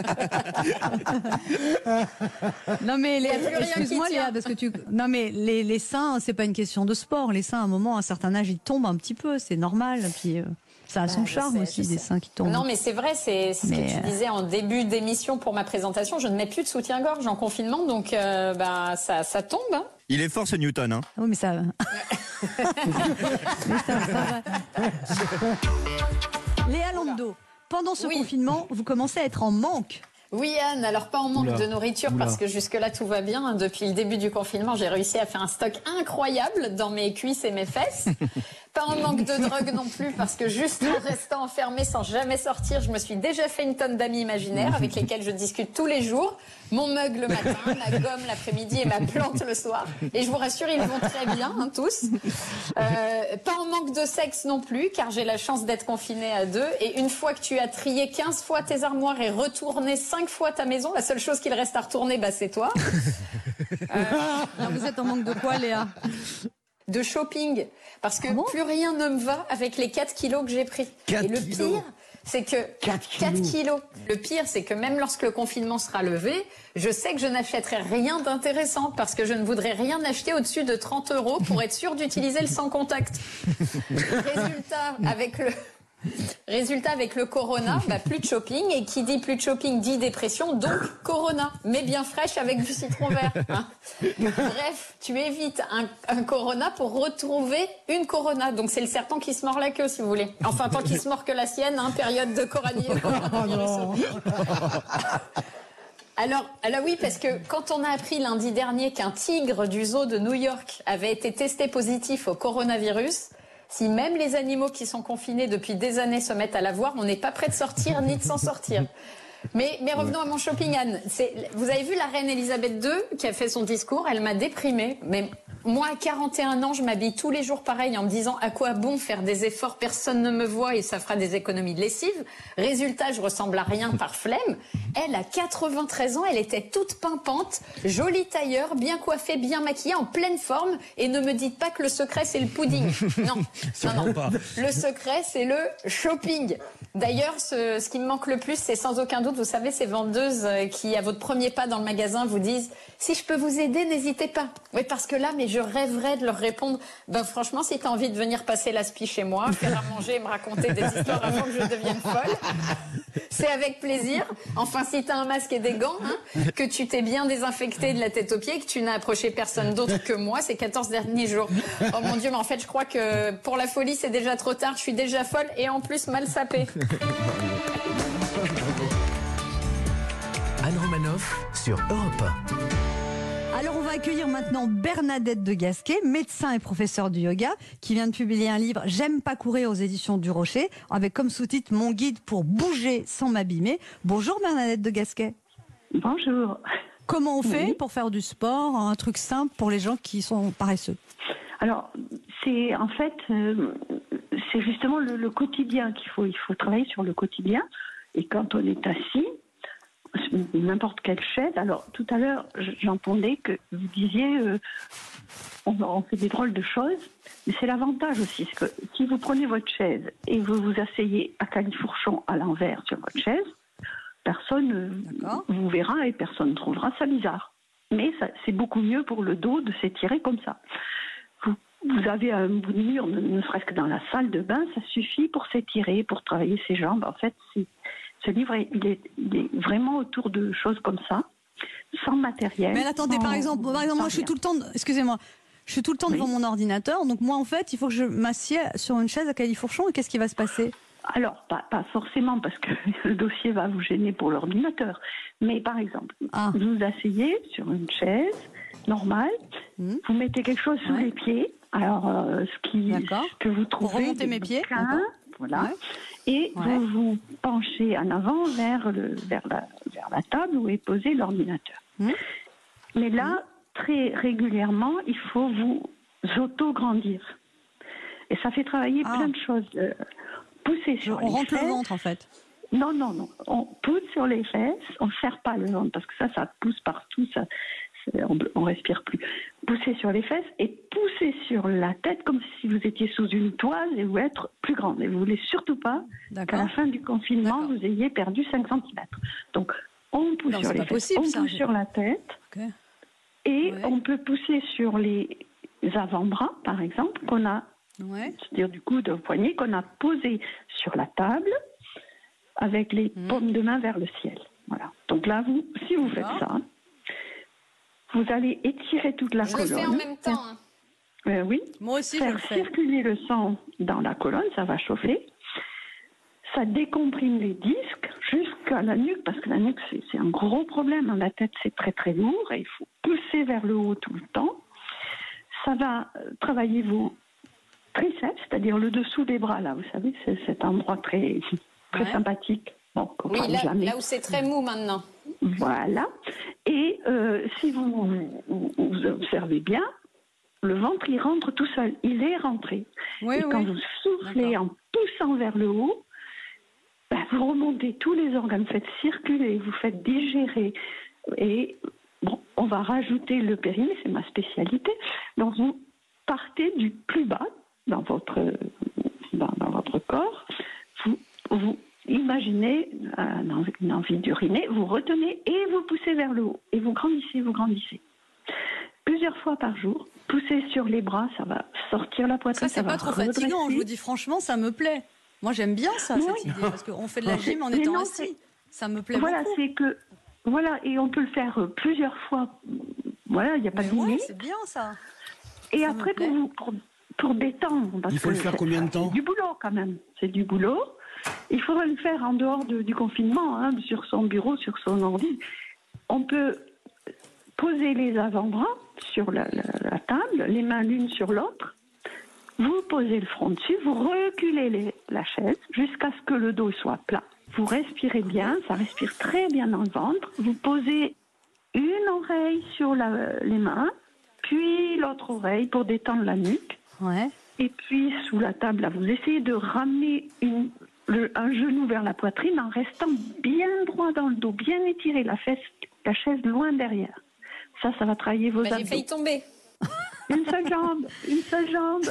S4: un jour.
S2: Non mais excuse-moi Léa, parce que non mais les seins, c'est pas une question de sport. Les seins, à un moment, à un certain âge, ils tombent un petit peu, c'est normal. Puis ça a son charme aussi, des seins qui tombent.
S4: Non mais c'est vrai, c'est ce que tu disais en début d'émission pour ma présentation. Je ne mets plus de soutien-gorge en confinement, donc ça tombe. Hein.
S3: Il est fort ce Newton, hein.
S2: Oui, mais ça. Léa Landau, pendant ce confinement, vous commencez à être en manque.
S4: Oui Anne, alors pas en manque de nourriture parce que jusque-là tout va bien. Depuis le début du confinement, j'ai réussi à faire un stock incroyable dans mes cuisses et mes fesses. Pas en manque de drogue non plus parce que juste en restant enfermée sans jamais sortir, je me suis déjà fait une tonne d'amis imaginaires avec lesquels je discute tous les jours. Mon mug le matin, ma gomme l'après-midi et ma plante le soir. Et je vous rassure, ils vont très bien, hein, tous. Pas en manque de sexe non plus, car j'ai la chance d'être confinée à 2. Et une fois que tu as trié 15 fois tes armoires et retourné 5 fois ta maison, la seule chose qu'il reste à retourner, c'est toi.
S2: Alors vous êtes en manque de quoi, Léa?
S4: De shopping. Parce que plus rien ne me va avec les 4 kilos que j'ai pris. Et le pire, c'est que 4 kilos. Le pire, c'est que même lorsque le confinement sera levé, je sais que je n'achèterai rien d'intéressant parce que je ne voudrais rien acheter au-dessus de 30 € pour être sûr d'utiliser le sans contact. Résultat, avec le corona, plus de shopping. Et qui dit plus de shopping dit dépression, donc corona. Mais bien fraîche avec du citron vert. Hein. Bref, tu évites un corona pour retrouver une corona. Donc c'est le serpent qui se mord la queue, si vous voulez. Enfin, tant qu'il se mord que la sienne, hein, période de coronavirus. Alors oui, parce que quand on a appris lundi dernier qu'un tigre du zoo de New York avait été testé positif au coronavirus, si même les animaux qui sont confinés depuis des années se mettent à l'avoir, on n'est pas prêt de sortir ni de s'en sortir. Mais revenons à mon shopping, Anne. Vous avez vu la reine Elisabeth II qui a fait son discours, elle m'a déprimée. Mais moi, à 41 ans, je m'habille tous les jours pareil en me disant à quoi bon faire des efforts, personne ne me voit et ça fera des économies de lessive. Résultat, je ressemble à rien par flemme. Elle, à 93 ans, elle était toute pimpante, jolie tailleur, bien coiffée, bien maquillée, en pleine forme. Et ne me dites pas que le secret, c'est le pudding. Non. Pas. Le secret, c'est le shopping. D'ailleurs, ce qui me manque le plus, c'est sans aucun doute, vous savez, ces vendeuses qui, à votre premier pas dans le magasin, vous disent « Si je peux vous aider, n'hésitez pas ». Oui, parce que là, mais je rêverais de leur répondre « Franchement, si tu as envie de venir passer l'aspi chez moi, faire à manger et me raconter des histoires avant que je devienne folle, c'est avec plaisir. Enfin, si tu as un masque et des gants, que tu t'es bien désinfecté de la tête aux pieds, que tu n'as approché personne d'autre que moi ces 14 derniers jours. Oh mon Dieu, mais en fait, je crois que pour la folie, c'est déjà trop tard. Je suis déjà folle et en plus mal sapée. »
S1: Anne Romanoff sur Europe 1.
S2: Alors on va accueillir maintenant Bernadette de Gasquet, médecin et professeur de yoga, qui vient de publier un livre « J'aime pas courir » aux éditions du Rocher, avec comme sous-titre « Mon guide pour bouger sans m'abîmer ». Bonjour Bernadette de Gasquet.
S6: Bonjour.
S2: Comment on fait pour faire du sport, un truc simple pour les gens qui sont paresseux?
S6: Alors, c'est en fait, c'est justement le quotidien qu'il faut. Il faut travailler sur le quotidien. Et quand on est assis, n'importe quelle chaise. Alors, tout à l'heure, j'entendais que vous disiez, on fait des drôles de choses. Mais c'est l'avantage aussi, c'est que si vous prenez votre chaise et vous vous asseyez à califourchon à l'envers sur votre chaise, personne vous verra et personne ne trouvera ça bizarre. Mais c'est beaucoup mieux pour le dos de s'étirer comme ça. Vous avez un bout de mur, ne serait-ce que dans la salle de bain, ça suffit pour s'étirer, pour travailler ses jambes. En fait, ce livre, il est vraiment autour de choses comme ça, sans matériel.
S2: Mais attendez, par exemple, moi, je suis tout le temps, excusez-moi, je suis tout le temps devant mon ordinateur, donc moi, en fait, il faut que je m'assieds sur une chaise à califourchon, et qu'est-ce qui va se passer?
S6: Alors, pas forcément, parce que le dossier va vous gêner pour l'ordinateur. Mais par exemple, vous vous asseyez sur une chaise normale, vous mettez quelque chose sous les pieds,
S8: Alors, ce que vous trouvez...
S2: Pour remonter mes pieds.
S8: Voilà. Ouais. Et vous vous penchez en avant vers la table où est posé l'ordinateur. Mais là, très régulièrement, il faut vous auto-grandir. Et ça fait travailler plein de choses. Pousser sur les fesses. On rentre le ventre,
S2: en fait.
S8: Non. On pousse sur les fesses, on ne serre pas le ventre, parce que ça pousse partout, on respire plus. Poussez sur les fesses et poussez sur la tête comme si vous étiez sous une toile et vous êtes plus grande. Et vous ne voulez surtout pas qu'à la fin du confinement, vous ayez perdu 5 cm. Donc, on pousse sur les fesses, on pousse sur la tête. Et on peut pousser sur les avant-bras, par exemple, qu'on a, c'est-à-dire du coude au poignet, qu'on a posé sur la table avec les paumes de main vers le ciel. Voilà. Donc là, si vous faites ça, vous allez étirer toute la colonne.
S4: Je le fais en même temps.
S8: Oui.
S2: Moi aussi,
S8: faire circuler le sang dans la colonne, ça va chauffer. Ça décomprime les disques jusqu'à la nuque, parce que la nuque, c'est un gros problème. La tête, c'est très très lourd et il faut pousser vers le haut tout le temps. Ça va travailler vos triceps, c'est-à-dire le dessous des bras, là. Vous savez, c'est cet endroit très sympathique. Bon,
S4: oui, là où c'est très mou maintenant.
S8: Voilà. Et si vous observez bien, le ventre, il rentre tout seul. Il est rentré. Et quand vous soufflez en poussant vers le haut, vous remontez tous les organes, faites circuler, vous faites digérer. Et on va rajouter le périnée, c'est ma spécialité. Donc vous partez du plus bas dans votre corps. Vous imaginez une envie d'uriner, vous retenez et vous poussez vers le haut. Et vous grandissez. Plusieurs fois par jour, poussez sur les bras, ça va sortir la poitrine.
S2: Ça, c'est pas trop fatigant, je vous dis franchement, ça me plaît. Moi, j'aime bien ça, cette idée, parce qu'on fait de la gym en étant assis. Ça me plaît beaucoup.
S8: C'est que... Voilà, et on peut le faire plusieurs fois. Voilà, il n'y a pas de limite.
S2: C'est bien ça.
S8: Et ça après, pour détendre...
S5: Il faut le faire combien de temps?
S8: C'est du boulot quand même, c'est du boulot. Il faudrait le faire en dehors du confinement, sur son bureau, sur son ordi. On peut poser les avant-bras sur la table, les mains l'une sur l'autre. Vous posez le front dessus, vous reculez la chaise jusqu'à ce que le dos soit plat. Vous respirez bien, ça respire très bien dans le ventre. Vous posez une oreille sur les mains, puis l'autre oreille pour détendre la nuque. Et puis sous la table, là, vous essayez de ramener un genou vers la poitrine en restant bien droit dans le dos, bien étirer la chaise loin derrière. Ça va travailler vos abdos.
S4: J'ai failli tomber.
S8: Une seule jambe.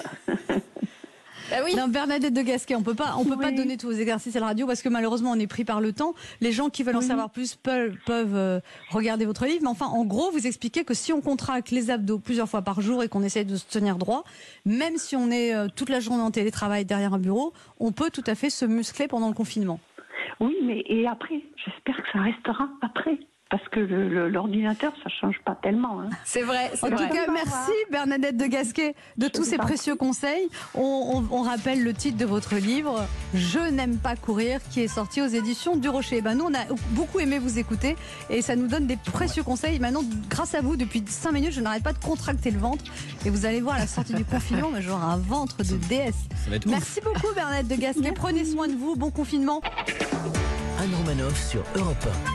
S2: Oui. Non, Bernadette de Gasquet, on peut pas donner tous vos exercices à la radio parce que malheureusement on est pris par le temps. Les gens qui veulent en savoir plus peuvent regarder votre livre. Mais enfin, en gros, vous expliquez que si on contracte les abdos plusieurs fois par jour et qu'on essaye de se tenir droit, même si on est toute la journée en télétravail derrière un bureau, on peut tout à fait se muscler pendant le confinement.
S8: Oui, et après, j'espère que ça restera après. Parce que l'ordinateur, ça ne change pas tellement.
S4: C'est vrai.
S2: En tout cas, merci Bernadette de Gasquet de tous ces précieux conseils. On rappelle le titre de votre livre, Je n'aime pas courir, qui est sorti aux éditions du Rocher. Nous, on a beaucoup aimé vous écouter et ça nous donne des précieux conseils. Maintenant, grâce à vous, depuis 5 minutes, je n'arrête pas de contracter le ventre. Et vous allez voir à la sortie du confinement, mais j'aurai un ventre de déesse. Merci beaucoup Bernadette de Gasquet. Merci. Prenez soin de vous. Bon confinement.
S1: Anne Romanoff sur Europe 1.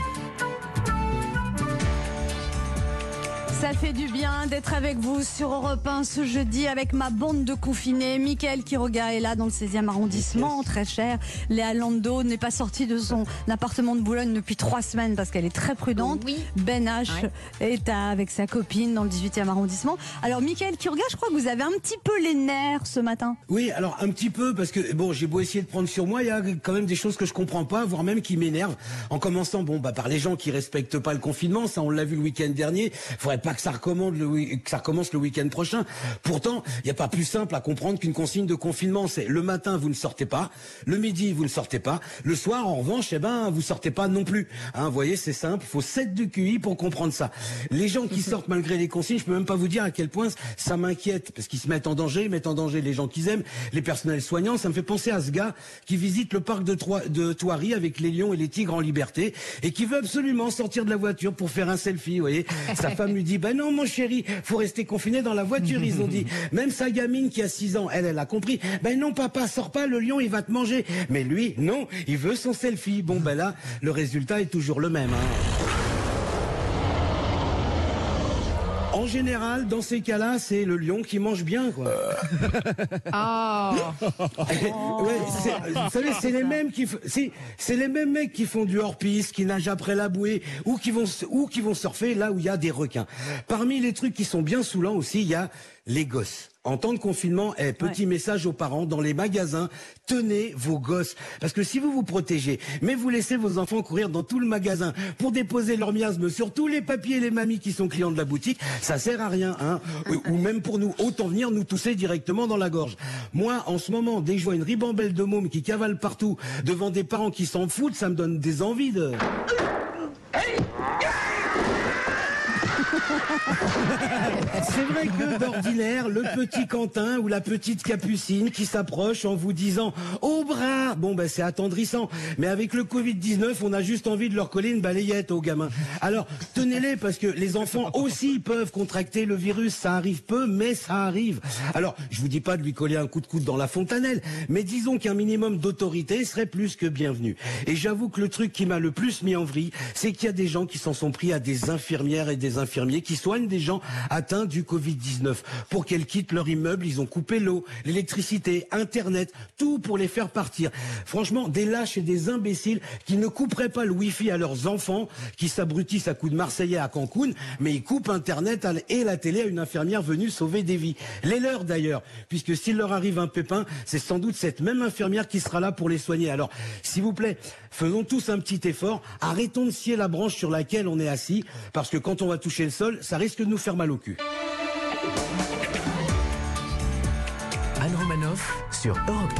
S2: Ça fait du bien d'être avec vous sur Europe 1 ce jeudi avec ma bande de confinés. Mickaël Quiroga est là dans le 16e arrondissement, très cher. Léa Lando n'est pas sortie de son appartement de Boulogne depuis 3 semaines parce qu'elle est très prudente. Ben H est avec sa copine dans le 18e arrondissement. Alors Mickaël Quiroga, je crois que vous avez un petit peu les nerfs ce matin.
S5: Oui, alors un petit peu parce que j'ai beau essayer de prendre sur moi, il y a quand même des choses que je comprends pas, voire même qui m'énervent. En commençant par les gens qui respectent pas le confinement, ça on l'a vu le week-end dernier. Faudrait pas que ça recommence le week-end prochain. Pourtant, il n'y a pas plus simple à comprendre qu'une consigne de confinement. C'est le matin, vous ne sortez pas. Le midi, vous ne sortez pas. Le soir, en revanche, vous sortez pas non plus. Vous voyez, c'est simple. Il faut 7 de QI pour comprendre ça. Les gens qui sortent malgré les consignes, je peux même pas vous dire à quel point ça m'inquiète. Parce qu'ils se mettent en danger, ils mettent en danger les gens qu'ils aiment, les personnels soignants. Ça me fait penser à ce gars qui visite le parc de Thoiry avec les lions et les tigres en liberté et qui veut absolument sortir de la voiture pour faire un selfie. Vous voyez, sa femme lui dit dit, ben non, mon chéri, faut rester confiné dans la voiture, ils ont dit. Même sa gamine qui a 6 ans, elle a compris. Ben non, papa, sors pas, le lion, il va te manger. Mais lui, non, il veut son selfie. Bon, ben là, le résultat est toujours le même, hein. En général, dans ces cas-là, c'est le lion qui mange bien, quoi. Ouais, vous savez, c'est les mêmes c'est les mêmes mecs qui font du hors-piste, qui nagent après la bouée, ou qui vont surfer là où il y a des requins. Parmi les trucs qui sont bien saoulants aussi, il y a les gosses. En temps de confinement, petit message aux parents, dans les magasins, tenez vos gosses. Parce que si vous vous protégez, mais vous laissez vos enfants courir dans tout le magasin pour déposer leur miasme sur tous les papiers et les mamies qui sont clients de la boutique, ça sert à rien, hein. Ou même pour nous, autant venir nous tousser directement dans la gorge. Moi, en ce moment, dès que je vois une ribambelle de mômes qui cavalent partout, devant des parents qui s'en foutent, ça me donne des envies de... C'est vrai que d'ordinaire, le petit Quentin ou la petite Capucine qui s'approche en vous disant « au bras », bon ben c'est attendrissant. Mais avec le Covid-19, on a juste envie de leur coller une balayette aux gamins. Alors tenez-les, parce que les enfants aussi peuvent contracter le virus. Ça arrive peu, mais ça arrive. Alors je vous dis pas de lui coller un coup de coude dans la fontanelle, mais disons qu'un minimum d'autorité serait plus que bienvenu. Et j'avoue que le truc qui m'a le plus mis en vrille, c'est qu'il y a des gens qui s'en sont pris à des infirmières et des infirmiers qui soignent des gens atteints du Covid-19. Pour qu'elles quittent leur immeuble, ils ont coupé l'eau, l'électricité, Internet, tout pour les faire partir. Franchement, des lâches et des imbéciles qui ne couperaient pas le Wi-Fi à leurs enfants, qui s'abrutissent à coups de Marseillais à Cancun, mais ils coupent Internet et la télé à une infirmière venue sauver des vies. Les leurs d'ailleurs, puisque s'il leur arrive un pépin, c'est sans doute cette même infirmière qui sera là pour les soigner. Alors, s'il vous plaît, faisons tous un petit effort, arrêtons de scier la branche sur laquelle on est assis, parce que quand on va toucher le sol, ça risque de nous faire mal au cul.
S1: Anne Romanoff sur Europe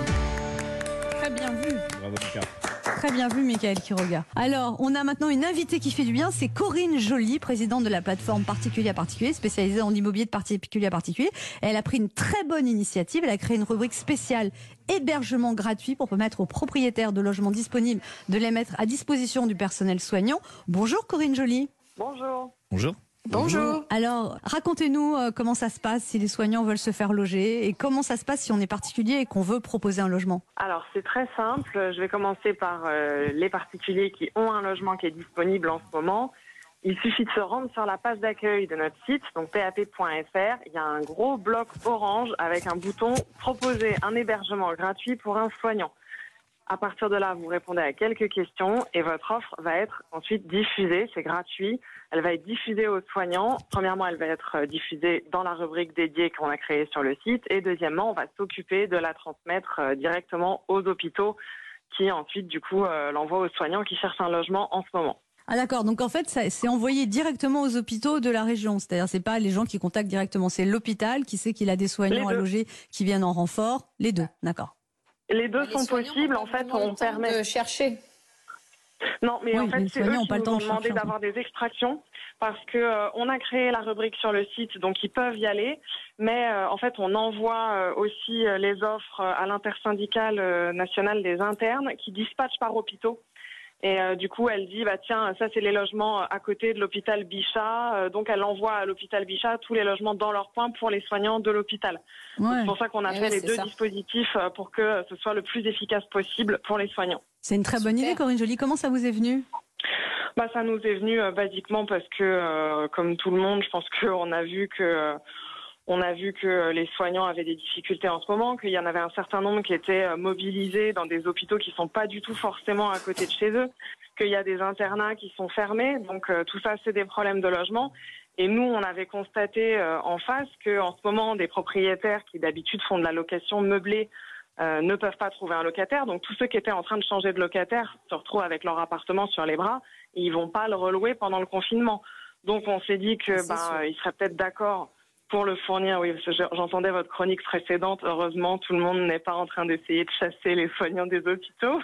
S1: 1.
S2: Très bien vu.
S3: Bravo, Lucas.
S2: Très bien vu, Mickaël Quiroga. Alors, on a maintenant une invitée qui fait du bien, c'est Corinne Joly, présidente de la plateforme Particulier à Particulier, spécialisée en immobilier de particulier à particulier. Elle a pris une très bonne initiative, elle a créé une rubrique spéciale hébergement gratuit pour permettre aux propriétaires de logements disponibles de les mettre à disposition du personnel soignant. Bonjour Corinne Joly.
S9: Bonjour.
S3: Bonjour.
S4: Bonjour.
S2: Alors, racontez-nous comment ça se passe si les soignants veulent se faire loger et comment ça se passe si on est particulier et qu'on veut proposer un logement.
S9: Alors, c'est très simple. Je vais commencer par les particuliers qui ont un logement qui est disponible en ce moment. Il suffit de se rendre sur la page d'accueil de notre site, donc pap.fr. Il y a un gros bloc orange avec un bouton « Proposer un hébergement gratuit pour un soignant ». À partir de là, vous répondez à quelques questions et votre offre va être ensuite diffusée. C'est gratuit. Elle va être diffusée aux soignants. Premièrement, elle va être diffusée dans la rubrique dédiée qu'on a créée sur le site. Et deuxièmement, on va s'occuper de la transmettre directement aux hôpitaux qui ensuite, du coup, l'envoient aux soignants qui cherchent un logement en ce moment.
S2: Ah d'accord, donc en fait, c'est envoyé directement aux hôpitaux de la région. C'est-à-dire, c'est pas les gens qui contactent directement. C'est l'hôpital qui sait qu'il a des soignants à loger qui viennent en renfort. Les deux, d'accord.
S9: Les deux sont possibles. En fait, on permet
S4: de chercher.
S9: Non, mais
S2: oui,
S9: en fait, c'est eux qui nous ont demandé
S2: chercher.
S9: d'avoir des extractions parce que on a créé la rubrique sur le site, donc ils peuvent y aller. Mais en fait, on envoie aussi les offres à l'intersyndicale nationale des internes qui dispatchent par hôpitaux. Et du coup, elle dit, bah tiens, ça c'est les logements à côté de l'hôpital Bichat. Donc elle envoie à l'hôpital Bichat tous les logements dans leur coin pour les soignants de l'hôpital.
S2: Ouais.
S9: C'est pour ça qu'on a fait les deux dispositifs pour que ce soit le plus efficace possible pour les soignants.
S2: C'est une très bonne idée, Corinne Joly. Comment ça vous est venu ?
S9: Bah, ça nous est venu basiquement parce que, comme tout le monde, je pense qu'on a vu que les soignants avaient des difficultés en ce moment, qu'il y en avait un certain nombre qui étaient mobilisés dans des hôpitaux qui sont pas du tout forcément à côté de chez eux, qu'il y a des internats qui sont fermés, donc tout ça c'est des problèmes de logement. Et nous, on avait constaté en face qu'en ce moment, des propriétaires qui d'habitude font de la location meublée ne peuvent pas trouver un locataire. Donc tous ceux qui étaient en train de changer de locataire se retrouvent avec leur appartement sur les bras et ils vont pas le relouer pendant le confinement. Donc on s'est dit que ils seraient peut-être d'accord pour le fournir. Oui, parce que j'entendais votre chronique précédente. Heureusement, tout le monde n'est pas en train d'essayer de chasser les soignants des hôpitaux.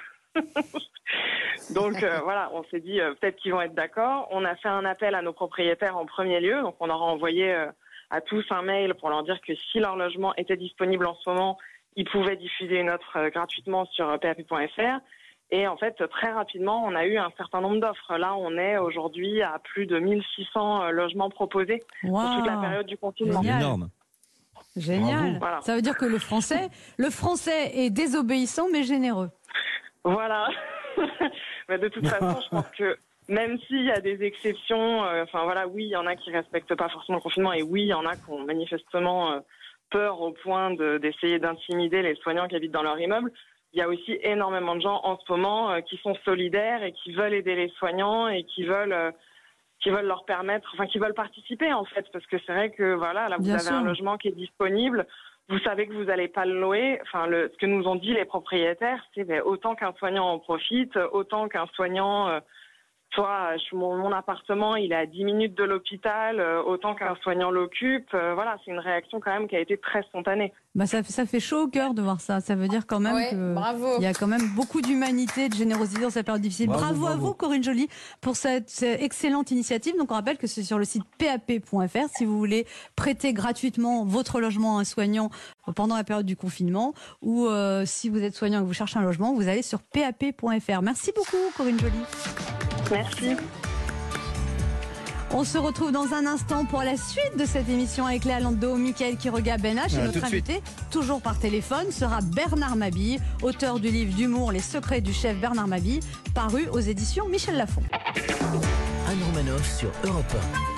S9: Donc voilà, on s'est dit peut-être qu'ils vont être d'accord. On a fait un appel à nos propriétaires en premier lieu. Donc on leur a envoyé à tous un mail pour leur dire que si leur logement était disponible en ce moment, ils pouvaient diffuser une offre gratuitement sur pap.fr. Et en fait, très rapidement, on a eu un certain nombre d'offres. Là, on est aujourd'hui à plus de 1600 logements proposés pour toute la période du confinement.
S3: C'est énorme.
S2: Génial.
S9: Voilà.
S2: Ça veut dire que le français est désobéissant mais généreux.
S9: Voilà. Mais de toute façon, je pense que même s'il y a des exceptions, oui, il y en a qui respectent pas forcément le confinement, et oui, il y en a qui ont manifestement peur au point d'essayer d'intimider les soignants qui habitent dans leur immeuble. Il y a aussi énormément de gens en ce moment qui sont solidaires et qui veulent aider les soignants et qui veulent leur permettre, qui veulent participer en fait, parce que c'est vrai que là vous
S2: Bien
S9: avez
S2: sûr.
S9: un logement qui est disponible, vous savez que vous n'allez pas le louer. Ce que nous ont dit les propriétaires, c'est autant qu'un soignant en profite, autant qu'un soignant mon appartement, il est à 10 minutes de l'hôpital, autant qu'un soignant l'occupe. C'est une réaction quand même qui a été très spontanée.
S2: Ça fait chaud au cœur de voir ça. Ça veut dire quand même qu'il y a quand même beaucoup d'humanité, de générosité dans cette période difficile. Bravo à vous, Corinne Joly, pour cette excellente initiative. Donc on rappelle que c'est sur le site pap.fr si vous voulez prêter gratuitement votre logement à un soignant pendant la période du confinement, ou si vous êtes soignant et que vous cherchez un logement, vous allez sur pap.fr. Merci beaucoup, Corinne Joly.
S9: Merci.
S2: On se retrouve dans un instant pour la suite de cette émission avec Léa Lando, Mickaël Quiroga, Ben H. Et notre invité, toujours par téléphone, sera Bernard Mabille, auteur du livre d'humour Les secrets du chef Bernard Mabille, paru aux éditions Michel Lafon.
S1: Anne Romanoff sur Europe 1.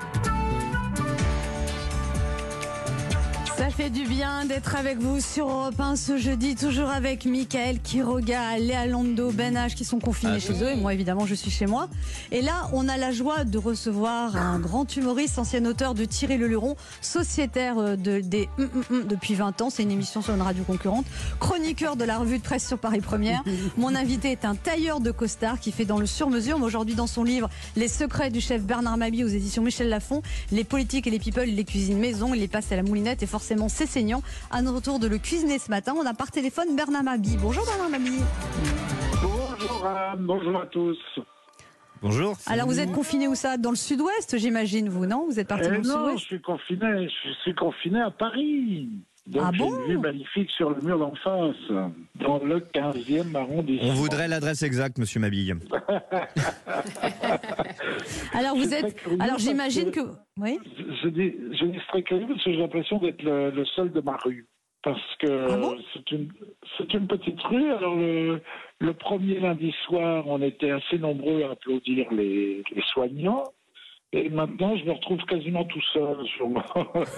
S2: Ça fait du bien d'être avec vous sur Europe 1 ce jeudi, toujours avec Mickaël Quiroga, Léa Lando, Ben H qui sont confinés chez eux, et moi évidemment je suis chez moi. Et là on a la joie de recevoir un grand humoriste, ancien auteur de Thierry Le Luron, sociétaire des depuis 20 ans, c'est une émission sur une radio concurrente, chroniqueur de la revue de presse sur Paris Première. Mon invité est un tailleur de costard qui fait dans le sur-mesure, mais aujourd'hui dans son livre Les secrets du chef Bernard Mabille aux éditions Michel Lafon, les politiques et les people, il les cuisine maison, il les passe à la moulinette et forcément c'est saignant. À notre tour de le cuisiner ce matin, on a par téléphone Bernard Mabille. Bonjour Bernard Mabille.
S10: Bonjour Anne, bonjour à tous.
S3: Bonjour.
S2: Alors vous êtes confiné où ça? Dans le sud-ouest j'imagine, vous, non? Vous êtes parti dans le
S10: Non,
S2: sud-ouest?
S10: je suis confiné à Paris. Donc
S2: Ah
S10: j'ai
S2: bon?
S10: une vue magnifique sur le mur d'en face, dans le 15e arrondissement.
S3: On voudrait l'adresse exacte, monsieur Mabille.
S2: Alors vous êtes... Alors j'imagine que... Oui.
S10: Je dis très curieux parce que j'ai l'impression d'être le seul de ma rue. Parce que c'est une petite rue. Alors le premier lundi soir, on était assez nombreux à applaudir les soignants. Et maintenant, je me retrouve quasiment tout seul sur mon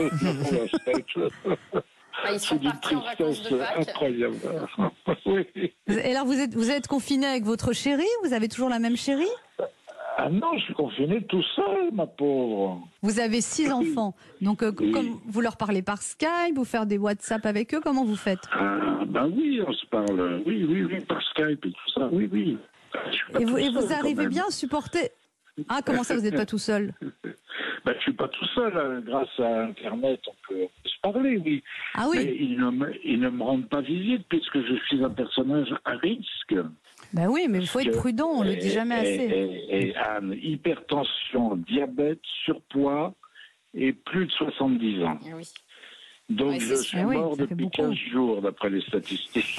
S4: Ils sont partis en vacances de Pâques.
S10: Incroyable. Oui.
S2: Et alors vous êtes confiné avec votre chérie? Vous avez toujours la même chérie?
S10: Ah non, je suis confiné tout seul, ma pauvre.
S2: Vous avez 6 enfants, donc comme vous leur parlez par Skype, vous faites des WhatsApp avec eux, comment vous faites?
S10: Oui, on se parle, oui, par Skype et tout ça, oui.
S2: Et vous arrivez bien à supporter... Ah, comment ça, vous n'êtes pas tout seul?
S10: Je suis pas tout seul, hein. Grâce à Internet, on peut se parler, oui.
S2: Ah oui.
S10: Mais ils ne me rendent pas visite puisque je suis un personnage à risque.
S2: Ben oui, mais il faut être prudent, on le dit jamais assez.
S10: Et Anne, hypertension, diabète, surpoids et plus de 70 ans.
S4: Oui.
S10: Donc je suis mort depuis 15 jours d'après les statistiques.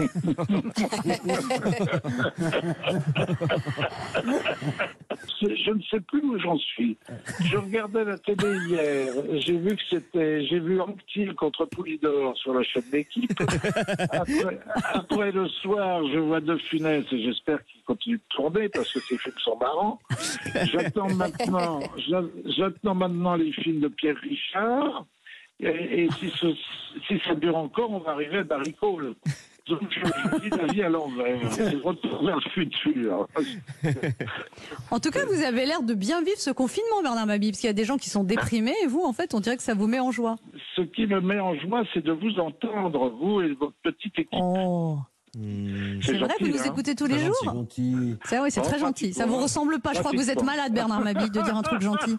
S10: Je ne sais plus où j'en suis. Je regardais la télé hier. J'ai vu Anctil contre Poulidor sur la chaîne d'équipe. Après le soir, je vois De Funès et j'espère qu'il continue de tourner parce que ces films sont marrants. J'attends maintenant les films de Pierre Richard. Et si ça dure encore, on va arriver à Barry Cole. Donc je dis la vie à l'envers. Je retourne vers le futur.
S2: En tout cas, vous avez l'air de bien vivre ce confinement, Bernard Mabille, parce qu'il y a des gens qui sont déprimés et vous, en fait, on dirait que ça vous met en joie.
S10: Ce qui me met en joie, c'est de vous entendre, vous et votre petite équipe.
S2: Oh. C'est vrai, vous nous écoutez tous les jours? C'est vrai, c'est très gentil. Ça vous ressemble pas. Je crois que vous êtes malade, Bernard Mabille, de dire un truc gentil.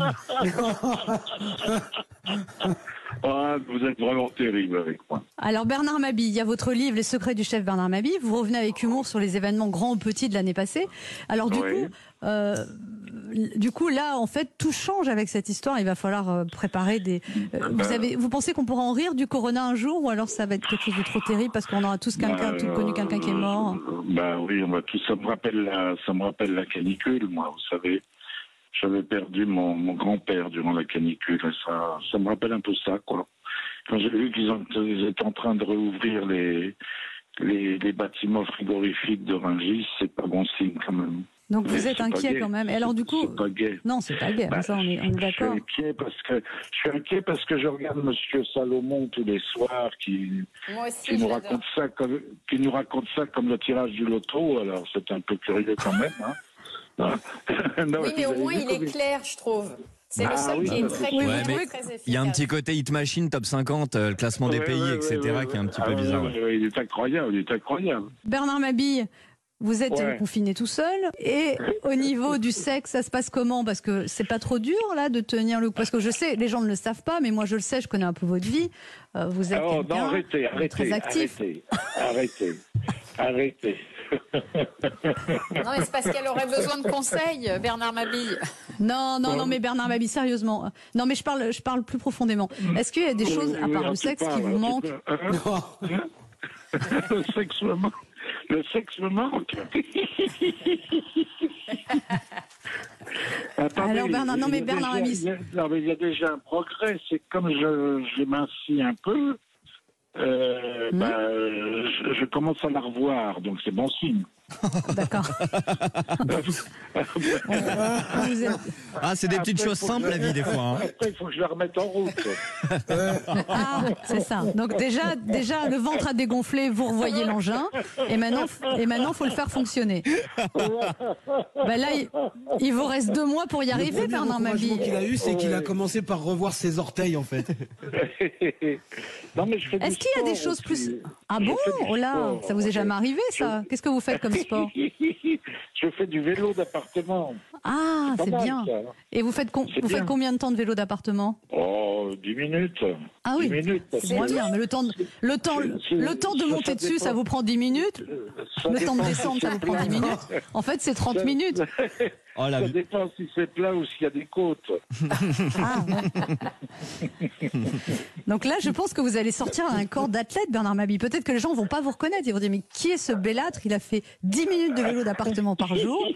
S10: Vous êtes vraiment terrible avec moi.
S2: Alors Bernard Mabille, il y a votre livre Les secrets du chef Bernard Mabille. Vous revenez avec humour sur les événements grands ou petits de l'année passée. Alors du coup, du coup, là, en fait, tout change avec cette histoire. Il va falloir préparer des... vous pensez qu'on pourra en rire du corona un jour, ou alors ça va être quelque chose de trop terrible parce qu'on aura tous connu quelqu'un qui est mort?
S10: Oui, on va tous. Ça me rappelle la canicule, moi, vous savez. J'avais perdu mon grand-père durant la canicule. Ça me rappelle un peu ça, quoi. Quand j'ai vu qu'ils étaient en train de rouvrir les bâtiments frigorifiques de Rungis, c'est pas bon signe quand même.
S2: Donc vous êtes inquiet quand même. Et alors du coup,
S10: c'est pas gai.
S2: Non, c'est pas gai. Ça, on est d'accord.
S10: Je suis inquiet parce que je regarde Monsieur Salomon tous les soirs qui nous raconte ça comme le tirage du loto. Alors c'est un peu curieux quand même. Hein. Non,
S4: oui, mais au moins il est clair, je trouve. C'est le seul qui est très clair, très efficace.
S3: Il y a un petit côté Hit Machine, Top 50, le classement des pays, etc., qui est un petit peu bizarre.
S10: Il est incroyable,
S2: Bernard Mabille, vous êtes confiné tout seul. Et au niveau du sexe, ça se passe comment? Parce que c'est pas trop dur là de tenir le... Parce que je sais, les gens ne le savent pas, mais moi je le sais, je connais un peu votre vie. Vous êtes quelqu'un très actif.
S10: Arrêtez.
S4: Non, mais c'est parce qu'elle aurait besoin de conseils, Bernard Mabille.
S2: Non, mais Bernard Mabille, sérieusement. Non, mais je parle plus profondément. Est-ce qu'il y a des choses, à part le sexe, qui vous manquent?
S10: Le sexe me manque. Attendez,
S2: alors Bernard Mabille.
S10: Non, mais il y a déjà un progrès. C'est comme je m'assis un peu. Je commence à la revoir, donc c'est bon signe.
S2: D'accord.
S3: C'est des petites choses simples, la vie, des fois. Hein.
S10: Après, il faut que je la remette en route.
S2: C'est ça. Donc déjà, le ventre a dégonflé, vous revoyez l'engin, et maintenant, faut le faire fonctionner. Là, il vous reste 2 mois pour y arriver, Bernard Mabille.
S5: Le qu'il a eu, c'est qu'il a commencé par revoir ses orteils, en fait.
S10: Non, mais je fais
S2: Est-ce qu'il y a des choses plus... Ah bon? Oh là, ça vous est jamais arrivé, ça? Qu'est-ce que vous faites comme sport?
S10: Je fais du vélo d'appartement.
S2: Ah, c'est bien. Ça. Et vous faites combien de temps de vélo d'appartement?
S10: 10 minutes.
S2: Ah oui,
S10: 10 minutes.
S2: C'est moins bien, mais le temps de monter dessus, ça vous prend 10 minutes. Le temps de descendre, ça vous prend 10 minutes. En fait, c'est 30 minutes.
S10: Ça dépend si c'est plat ou s'il y a des côtes.
S2: Donc là, je pense que vous allez sortir un corps d'athlète, Bernard Mabille. Peut-être que les gens ne vont pas vous reconnaître. Ils vont dire, mais qui est ce belâtre? Il a fait 10 minutes de vélo d'appartement par jour.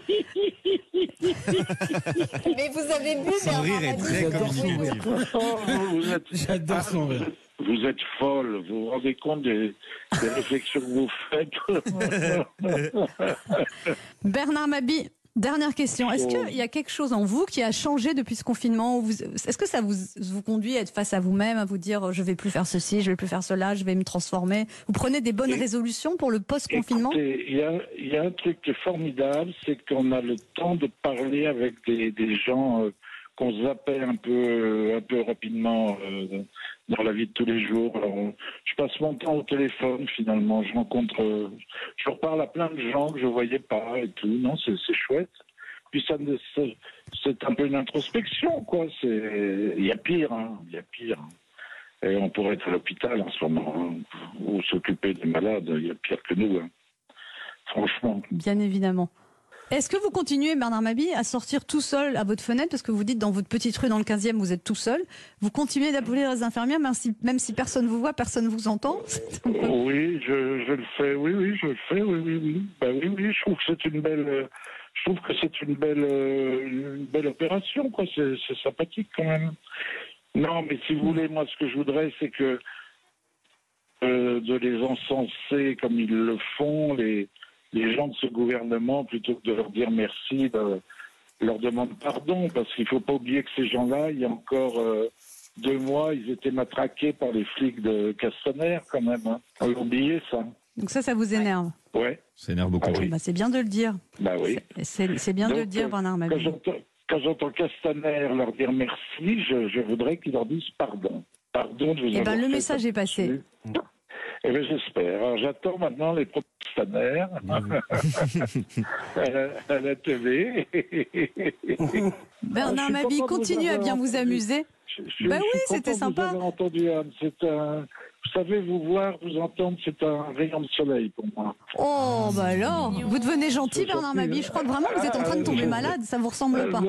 S4: Mais vous avez bu,
S3: son rire est très communicatif.
S5: J'adore son rire.
S10: Vous êtes folle, vous vous rendez compte des réflexions que vous faites.
S2: Bernard Mabille, dernière question. Est-ce qu'il y a quelque chose en vous qui a changé depuis ce confinement? Est-ce que ça vous conduit à être face à vous-même, à vous dire je vais plus faire ceci, je vais plus faire cela, je vais me transformer? Vous prenez des bonnes résolutions pour le post-confinement?
S10: Il y a un truc qui est formidable, c'est qu'on a le temps de parler avec des gens qu'on zappait un peu rapidement dans la vie de tous les jours. Alors, je passe mon temps au téléphone finalement, je reparle à plein de gens que je voyais pas et tout. Non, c'est chouette. Puis c'est un peu une introspection, quoi. Il y a pire, il y a pire. Et on pourrait être à l'hôpital en ce moment, ou s'occuper des malades. Il y a pire que nous, franchement.
S2: Bien évidemment. Est-ce que vous continuez, Bernard Mabille, à sortir tout seul à votre fenêtre? Parce que vous dites dans votre petite rue dans le 15e, vous êtes tout seul. Vous continuez d'appeler les infirmières, même si personne vous voit, personne vous entend?
S10: Oui, je le fais. Oui, je le fais. Oui. Oui, je trouve que c'est une belle opération, quoi. C'est sympathique quand même. Non, mais si vous voulez, moi, ce que je voudrais, c'est que de les encenser comme ils le font, les gens de ce gouvernement, plutôt que de leur dire merci, leur demande pardon, parce qu'il ne faut pas oublier que ces gens-là, il y a encore 2 mois, ils étaient matraqués par les flics de Castaner, quand même. Hein. On a oublié ça.
S2: Donc ça vous énerve?
S10: Ouais.
S3: Ça énerve beaucoup.
S10: Oui.
S2: C'est bien de le dire.
S10: Oui.
S2: C'est bien de le dire, Bernard Mabille.
S10: Quand j'entends Castaner leur dire merci, je voudrais qu'ils leur disent pardon. Pardon de vous avoir
S2: le
S10: fait
S2: message est passé.
S10: Eh bien, j'espère. Alors, j'attends maintenant les protestataires à la télé.
S2: Bernard Mabille, continue à bien vous amuser. Oui, c'était sympa.
S10: Vous avez entendu, Anne. Vous savez, vous voir, vous entendre, c'est un rayon de soleil pour moi.
S2: Oh, bah alors, vous devenez gentil, Bernard Mabille. Je crois que vraiment vous êtes en train de tomber malade, ça vous ressemble pas.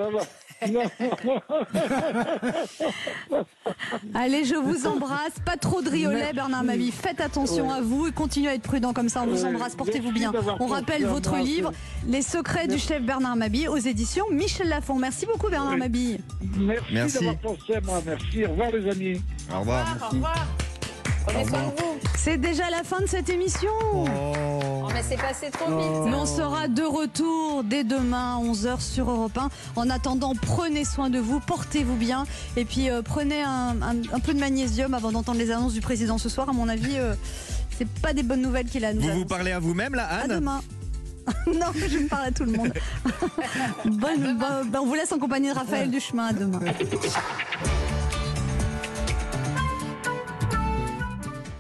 S2: Allez, je vous embrasse. Pas trop de riolet, Bernard Mabille. Faites attention à vous et continuez à être prudent comme ça. On vous embrasse, portez-vous bien. On rappelle votre livre, Les secrets du chef Bernard Mabille, aux éditions Michel Lafon. Merci beaucoup, Bernard Mabille.
S10: Merci d'avoir pensé à moi. Merci. Au revoir, les amis.
S3: Au revoir.
S4: Au revoir. Prenez soin de vous.
S2: C'est déjà la fin de cette émission.
S4: Oh, mais c'est passé trop vite.
S2: Mais on sera de retour dès demain à 11h sur Europe 1. En attendant, prenez soin de vous, portez-vous bien. Et puis prenez un peu de magnésium avant d'entendre les annonces du président ce soir. À mon avis, c'est pas des bonnes nouvelles qu'il a à nous annoncer.
S3: Vous parlez à vous-même là, Anne?
S2: À demain. Non, je me parle à tout le monde. On vous laisse en compagnie de Raphaël Duchemin. À demain.